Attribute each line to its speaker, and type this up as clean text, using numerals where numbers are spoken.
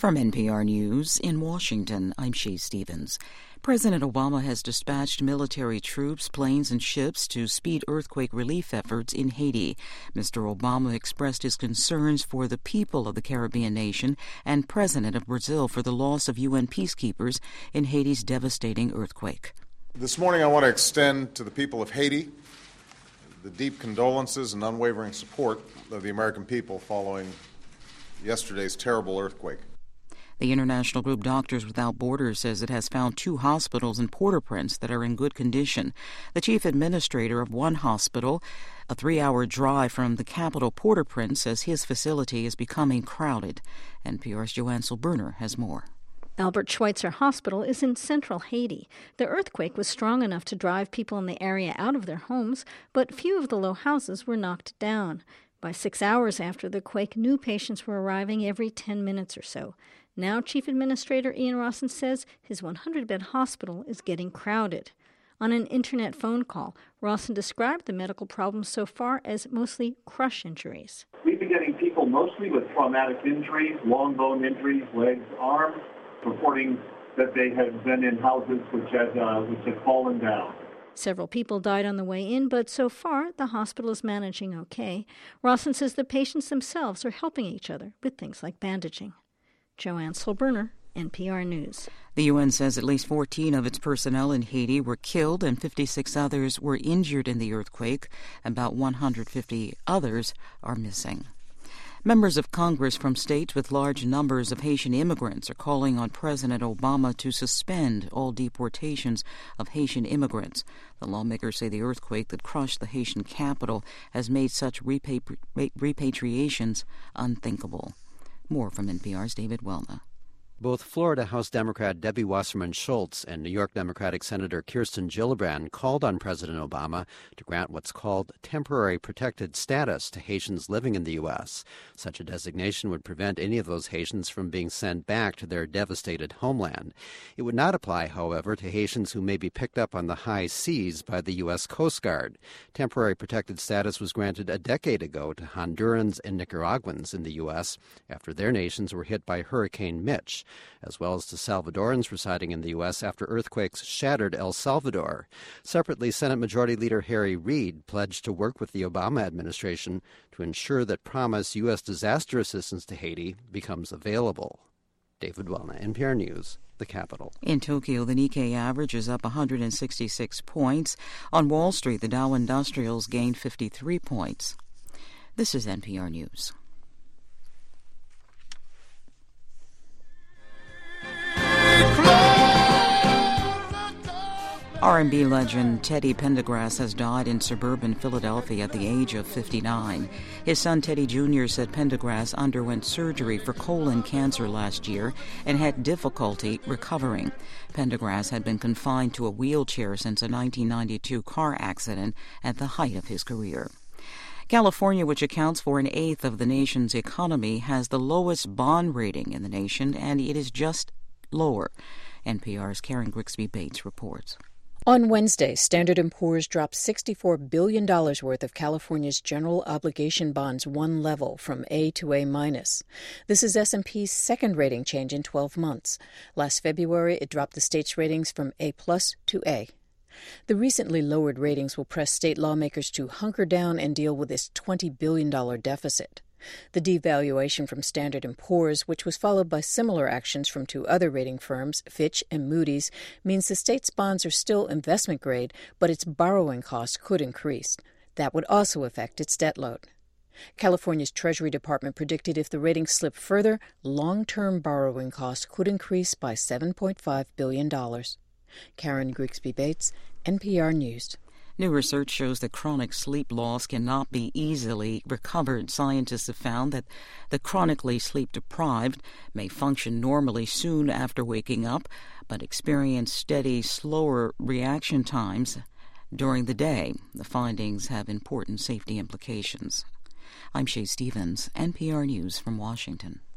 Speaker 1: From NPR News in Washington, I'm Shea Stevens. President Obama has dispatched military troops, planes, and ships to speed earthquake relief efforts in Haiti. Mr. Obama expressed his concerns for the people of the Caribbean nation and President of Brazil for the loss of UN peacekeepers in Haiti's devastating earthquake.
Speaker 2: This morning I want to extend to the people of Haiti the deep condolences and unwavering support of the American people following yesterday's terrible earthquake.
Speaker 1: The international group Doctors Without Borders says it has found 2 hospitals in Port-au-Prince that are in good condition. The chief administrator of one hospital, a 3-hour drive from the capital Port-au-Prince, says his facility is becoming crowded. NPR's Joanne Silberner has more.
Speaker 3: Albert Schweitzer Hospital is in central Haiti. The earthquake was strong enough to drive people in the area out of their homes, but few of the low houses were knocked down. By 6 hours after the quake, new patients were arriving every 10 minutes or so. Now, Chief Administrator Ian Rawson says his 100-bed hospital is getting crowded. On an internet phone call, Rawson described the medical problems so far as mostly crush injuries.
Speaker 4: We've been getting people mostly with traumatic injuries, long bone injuries, legs, arms, reporting that they had been in houses which had fallen down.
Speaker 3: Several people died on the way in, but so far the hospital is managing okay. Rawson says the patients themselves are helping each other with things like bandaging. Joanne Silberner, NPR News.
Speaker 1: The UN says at least 14 of its personnel in Haiti were killed and 56 others were injured in the earthquake. About 150 others are missing. Members of Congress from states with large numbers of Haitian immigrants are calling on President Obama to suspend all deportations of Haitian immigrants. The lawmakers say the earthquake that crushed the Haitian capital has made such repatriations unthinkable. More from NPR's David Welna.
Speaker 5: Both Florida House Democrat Debbie Wasserman Schultz and New York Democratic Senator Kirsten Gillibrand called on President Obama to grant what's called temporary protected status to Haitians living in the U.S. Such a designation would prevent any of those Haitians from being sent back to their devastated homeland. It would not apply, however, to Haitians who may be picked up on the high seas by the U.S. Coast Guard. Temporary protected status was granted a decade ago to Hondurans and Nicaraguans in the U.S. after their nations were hit by Hurricane Mitch, as well as to Salvadorans residing in the U.S. after earthquakes shattered El Salvador. Separately, Senate Majority Leader Harry Reid pledged to work with the Obama administration to ensure that promised U.S. disaster assistance to Haiti becomes available. David Welna, NPR News, the capital.
Speaker 1: In Tokyo, the Nikkei average is up 166 points. On Wall Street, the Dow Industrials gained 53 points. This is NPR News. R&B legend Teddy Pendergrass has died in suburban Philadelphia at the age of 59. His son Teddy Jr. said Pendergrass underwent surgery for colon cancer last year and had difficulty recovering. Pendergrass had been confined to a wheelchair since a 1992 car accident at the height of his career. California, which accounts for an eighth of the nation's economy, has the lowest bond rating in the nation, and it is just lower. NPR's Karen Grigsby Bates reports.
Speaker 6: On Wednesday, Standard & Poor's dropped $64 billion worth of California's general obligation bonds one level from A to A-. This is S&P's second rating change in 12 months. Last February, it dropped the state's ratings from A+ to A. The recently lowered ratings will press state lawmakers to hunker down and deal with this $20 billion deficit. The devaluation from Standard & Poor's, which was followed by similar actions from 2 other rating firms, Fitch and Moody's, means the state's bonds are still investment grade, but its borrowing costs could increase. That would also affect its debt load. California's Treasury Department predicted if the ratings slip further, long-term borrowing costs could increase by $7.5 billion. Karen Grigsby Bates, NPR News.
Speaker 1: New research shows that chronic sleep loss cannot be easily recovered. Scientists have found that the chronically sleep-deprived may function normally soon after waking up, but experience steady, slower reaction times during the day. The findings have important safety implications. I'm Shea Stevens, NPR News from Washington.